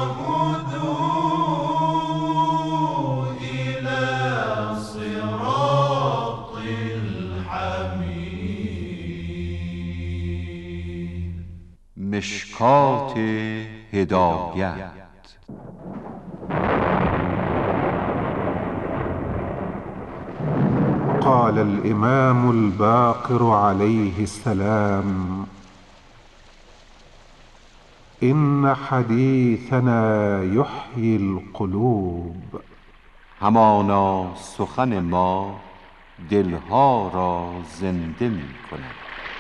هدوا إلى صراط الحميد. مشکات هدایت. قال الإمام الباقر عليه السلام: إن حديثنا يحيي القلوب. همانا سخن ما دلها را زنده می کند.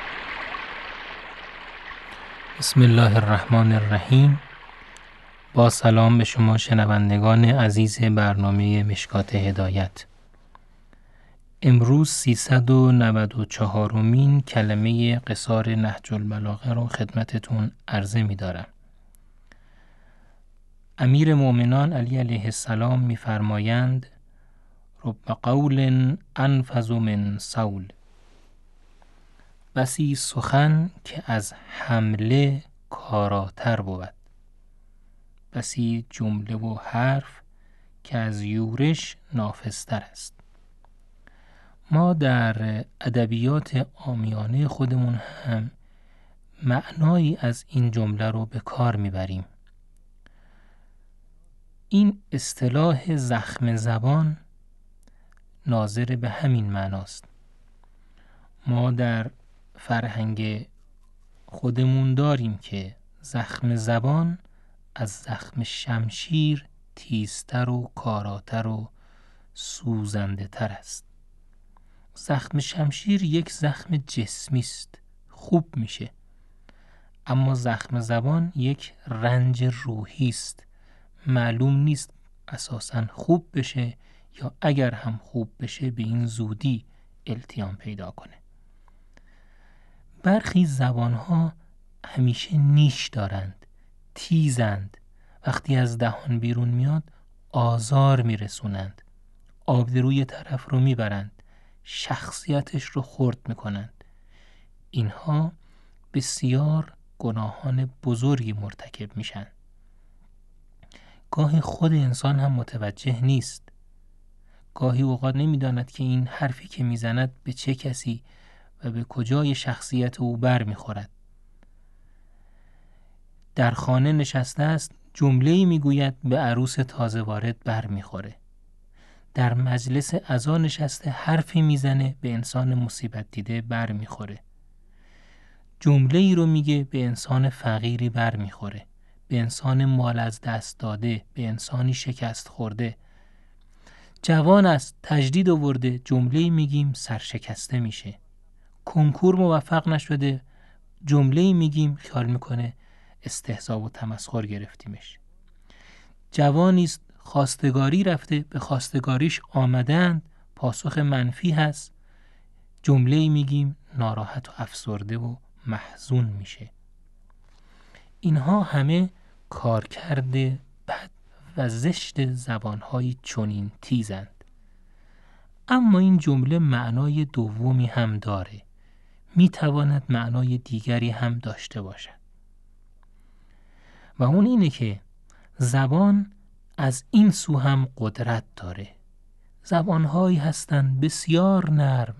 بسم الله الرحمن الرحیم. با سلام به شما شنوندگان عزیز برنامه مشکات هدایت. امروز 394مین کلمه قصار نهج البلاغه را خدمتتون عرضه می دارم. امیر مومنان علی علیه السلام می فرمایند: رب قول انفذ من صول. بسی سخن که از حمله کاراتر بود، بسی جمله و حرف که از یورش نافذتر است. ما در ادبیات عامیانه خودمون هم معنایی از این جمله رو به کار میبریم. این اصطلاح زخم زبان ناظر به همین معناست. ما در فرهنگ خودمون داریم که زخم زبان از زخم شمشیر تیزتر و کاراتر و سوزنده تر است. زخم شمشیر یک زخم جسمی است، خوب میشه، اما زخم زبان یک رنج روحی است، معلوم نیست اساساً خوب بشه یا اگر هم خوب بشه به این زودی التیام پیدا کنه. برخی زبانها همیشه نیش دارند، تیزند، وقتی از دهان بیرون میاد آزار میرسونند، آبروی طرف رو میبرند، شخصیتش رو خرد میکنند. اینها بسیار گناهان بزرگی مرتکب میشن. گاهی خود انسان هم متوجه نیست، گاهی اوقات نمیداند که این حرفی که میزند به چه کسی و به کجای شخصیت او بر میخورد. در خانه نشسته است، جمله‌ای میگوید به عروس تازه وارد بر میخوره. در مجلس عزا نشسته حرفی میزنه به انسان مصیبت دیده بر میخوره. جمله‌ای رو میگه به انسان فقیری بر میخوره، به انسان مال از دست داده، به انسانی شکست خورده. جوان است، تجدید آورده، جمله‌ای میگیم سرشکسته میشه. کنکور موفق نشده، جمله‌ای میگیم خیال میکنه استهزا و تمسخر گرفتیمش. جوانی است خواستگاری رفته، به خواستگاریش آمدند، پاسخ منفی هست، جمله‌ای میگیم ناراحت و افسرده و محزون میشه. اینها همه کارکرد بد و زشت زبانهای چنین تیزند. اما این جمله معنای دومی هم داره، میتواند معنای دیگری هم داشته باشد و اون اینه که زبان از این سو هم قدرت داره. زبانهایی هستند بسیار نرم،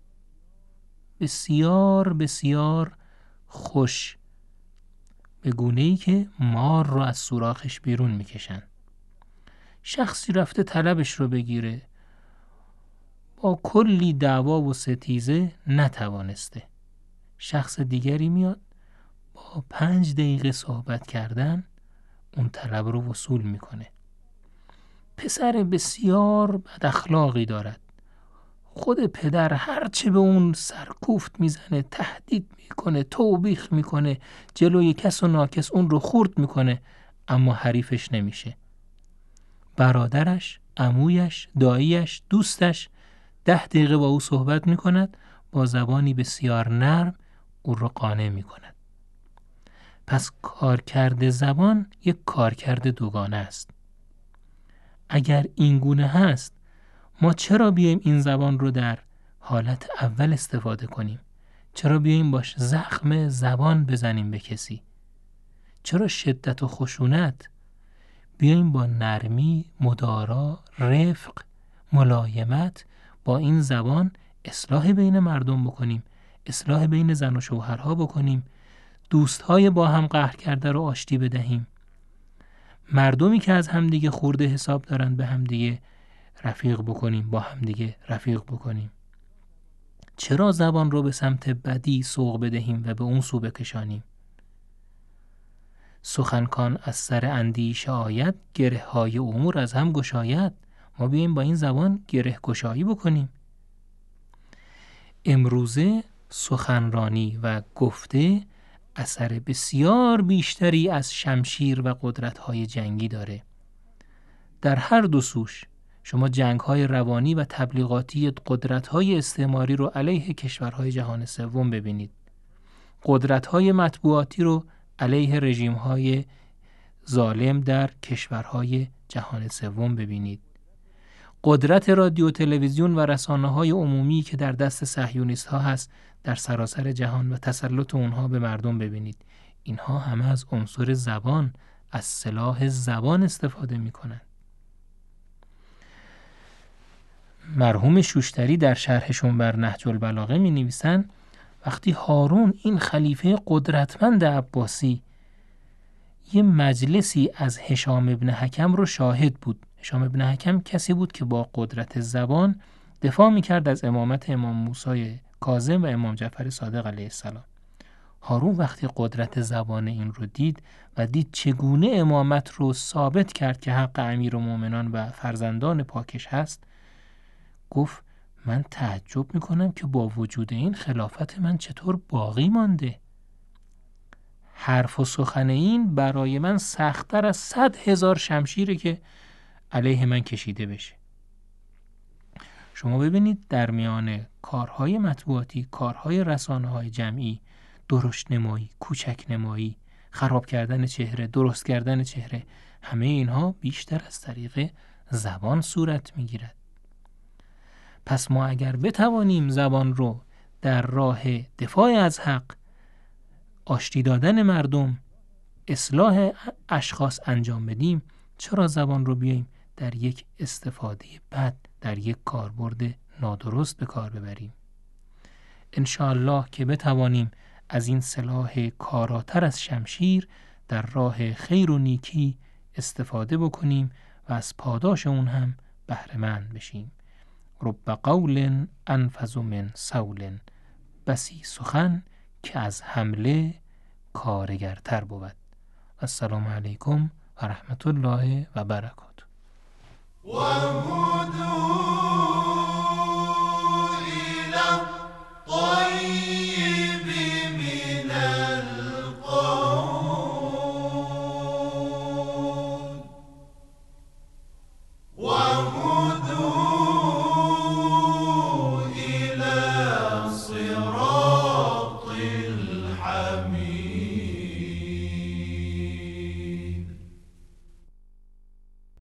بسیار بسیار خوش، به گونه‌ای که مار رو از سوراخش بیرون میکشن. شخصی رفته طلبش رو بگیره، با کلی دعوا و ستیزه نتوانسته. شخص دیگری میاد با 5 دقیقه صحبت کردن اون طلب رو وصول میکنه. پسر بسیار بد اخلاقی دارد، خود پدر هرچه به اون سرکوفت میزنه، تهدید میکنه، توبیخ میکنه، جلوی کس و ناکس اون رو خورد میکنه، اما حریفش نمیشه. برادرش، عمویش، داییش، دوستش 10 دقیقه با او صحبت میکند، با زبانی بسیار نرم او رو قانع میکند. پس کارکرد زبان یک کارکرد دوگانه است. اگر این گونه هست، ما چرا بیایم این زبان رو در حالت اول استفاده کنیم؟ چرا بیایم باش زخم زبان بزنیم به کسی؟ چرا شدت و خشونت؟ بیاییم با نرمی، مدارا، رفق، ملایمت با این زبان اصلاح بین مردم بکنیم، اصلاح بین زن و شوهرها بکنیم، دوستهای با هم قهر کرده رو آشتی بدهیم، مردمی که از همدیگه خورده حساب دارن به همدیگه رفیق بکنیم، با همدیگه رفیق بکنیم. چرا زبان رو به سمت بدی سوق بدهیم و به اون سو بکشانیم؟ سخنکان از سر اندیشه آید، گره های امور از هم گشاید. ما بیاییم با این زبان گره گشایی بکنیم. امروزه سخنرانی و گفته اثر بسیار بیشتری از شمشیر و قدرت‌های جنگی داره. در هر دو سوش شما جنگ‌های روانی و تبلیغاتی قدرت‌های استعماری رو علیه کشورهای جهان سوم ببینید. قدرت‌های مطبوعاتی رو علیه رژیم‌های ظالم در کشورهای جهان سوم ببینید. قدرت رادیو، تلویزیون و رسانه‌های عمومی که در دست صهیونیست‌ها هست در سراسر جهان و تسلط اونها به مردم ببینید. اینها همه از عنصر زبان، از سلاح زبان استفاده می‌کنند. مرحوم شوشتری در شرحشون بر نهج البلاغه می‌نویسن وقتی هارون این خلیفه قدرتمند عباسی یه مجلسی از هشام ابن حکم رو شاهد بود. هشام ابن حکم کسی بود که با قدرت زبان دفاع میکرد از امامت امام موسی کاظم و امام جعفر صادق علیه السلام. هارون وقتی قدرت زبان این رو دید و دید چگونه امامت رو ثابت کرد که حق امیرالمومنان و فرزندان پاکش هست، گفت من تعجب میکنم که با وجود این خلافت من چطور باقی مانده. حرف و سخن این برای من سخت‌تر از 100,000 شمشیره که علیه من کشیده بشه. شما ببینید در میان کارهای مطبوعاتی، کارهای رسانه‌های جمعی، درشت نمایی، کوچک نمایی، خراب کردن چهره، درست کردن چهره، همه اینها بیشتر از طریق زبان صورت میگیرد. پس ما اگر بتوانیم زبان رو در راه دفاع از حق، آشتی دادن مردم، اصلاح اشخاص انجام بدیم، چرا زبان رو بیاییم در یک استفاده بد، در یک کاربرد نادرست به کار ببریم؟ انشاءالله که بتوانیم از این سلاح کاراتر از شمشیر در راه خیر و نیکی استفاده بکنیم و از پاداش اون هم بهره مند بشیم. رب قول انفذ من صول، بسی سخن که از حمله کارگرتر بود. السلام علیکم و رحمت الله و برکاته.